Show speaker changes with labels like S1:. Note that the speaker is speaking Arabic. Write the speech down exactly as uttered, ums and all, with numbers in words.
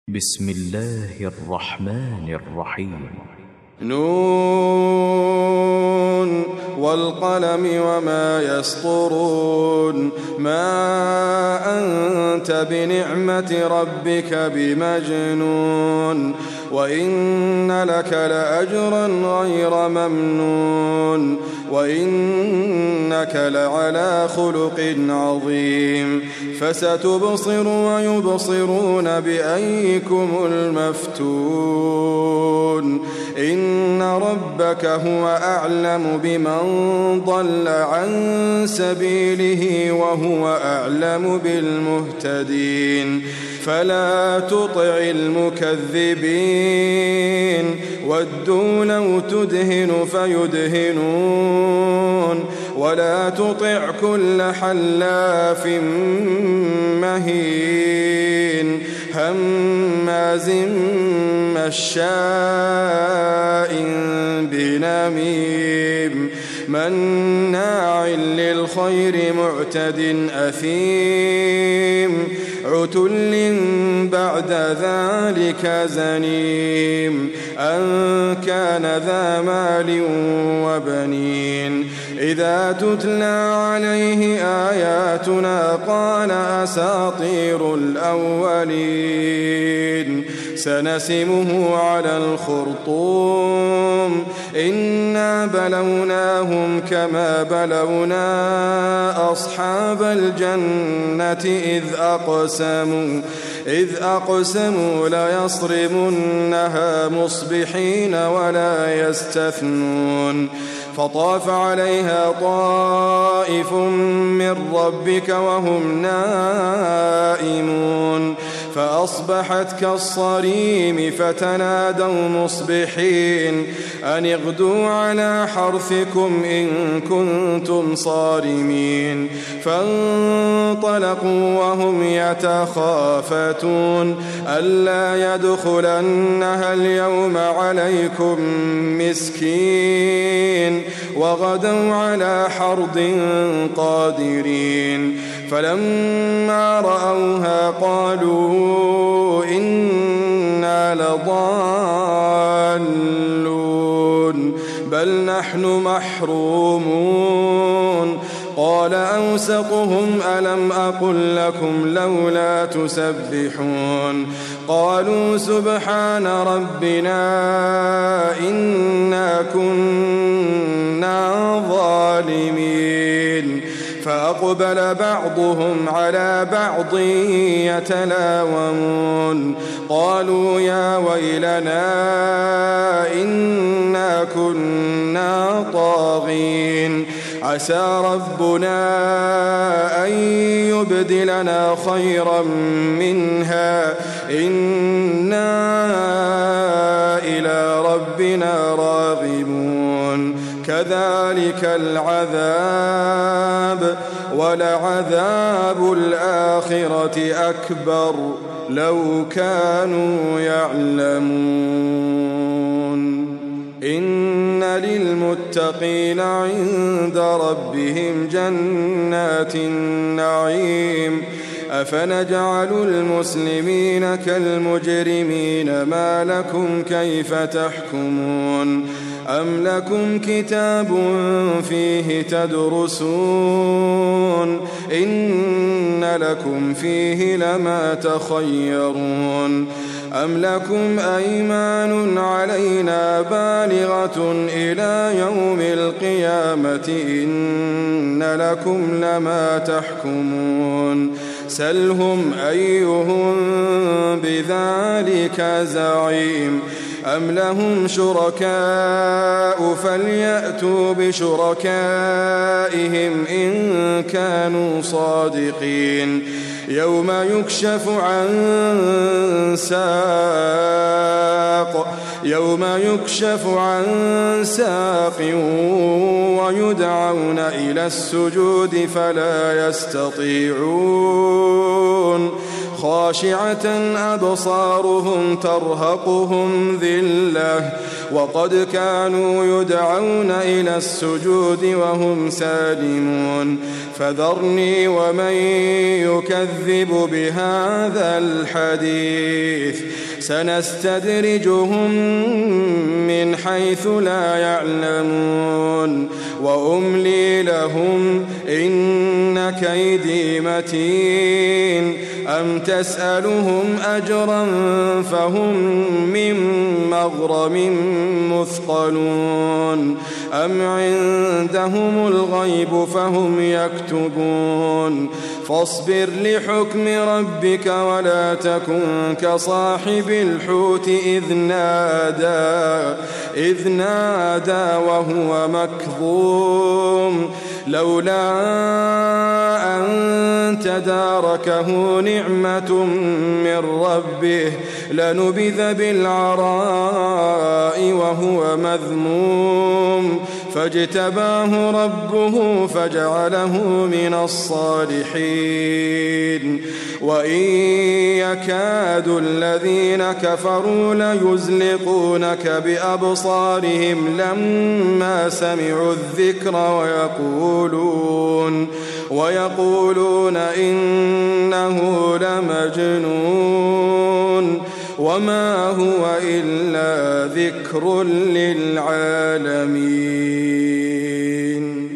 S1: بسم الله الرحمن الرحيم.
S2: نون والقلم وما يسطرون. ما أنت بنعمة ربك بمجنون، وإن لك لأجرا غير ممنون، وإنك لعلى خلق عظيم. فستبصر ويبصرون بأيكم المفتون. إن ربك هو أعلم بمن ضل عن سبيله وهو أعلم بالمهتدين. فلا تطع المكذبين ودوا لو تدهن فيدهنون. ولا تطع كل حلاف مهين هماز مشاء بنميم مناع للخير معتد أثيم عتل بعد ذلك زنيم أن كان ذا مال وبنين. إذا تتلى عليه آياتنا قال أساطير الأولين. سنسمه على الخرطوم. إنا بلوناهم كما بلونا أصحاب الجنة إذ أقسموا إذ أقسموا ليصرمنها مصبحين ولا يستثنون. فطاف عليها طائف من ربك وهم نائمون فأصبحت كالصريم فتنادوا مصبحين أن اغدوا على حرثكم إن كنتم صارمين. فانطلقوا وهم يتخافتون ألا يدخلنها اليوم عليكم مسكين وغدوا على حرد قادرين. فلما رأوها قالوا إنا لضالون بل نحن محرومون. قال أوسطهم ألم أقل لكم لولا تسبحون. قالوا سبحان ربنا إنا كنا ظالمين. فأقبل بعضهم على بعض يتلاومون قالوا يا ويلنا إنا كنا طاغين. عسى ربنا أن يبدلنا خيرا منها إنا إلى ربنا راغبون. كذلك العذاب ولعذاب الآخرة أكبر لو كانوا يعلمون. إن للمتقين عند ربهم جنات النعيم. أفنجعل المسلمين كالمجرمين ما لكم كيف تحكمون. أم لكم كتاب فيه تدرسون إن لكم فيه لما تخيرون. أم لكم أيمان علينا بالغة إلى يوم القيامة إن لكم لما تحكمون. سلهم أيهم بذلك زعيم. أم لهم شركاء فليأتوا بشركائهم إن كانوا صادقين. يوم يكشف عن ساق يوم يكشف عن ساق ويدعون إلى السجود فلا يستطيعون. خاشعة أبصارهم ترهقهم ذلة وقد كانوا يدعون إلى السجود وهم سالمون. فذرني ومن يكذب بهذا الحديث سنستدرجهم من حيث لا يعلمون وأملي لهم إن كيدي متين أم تسألهم أجرا فهم من مغرم مثقلون أم عندهم الغيب فهم يكتبون فاصبر لحكم ربك ولا تكن كصاحب الحوت إذ نادى إذ نادى وهو مكظوم لولا أن تداركه نعمة من ربه لنبذ بالعراء وهو مذموم فاجتباه ربه فجعله من الصالحين وإن يكاد الذين كفروا ليزلقونك بأبصارهم لما سمعوا الذكر ويقولون ويقولون إنه لمجنون وما هو إلا ذكر للعالمين.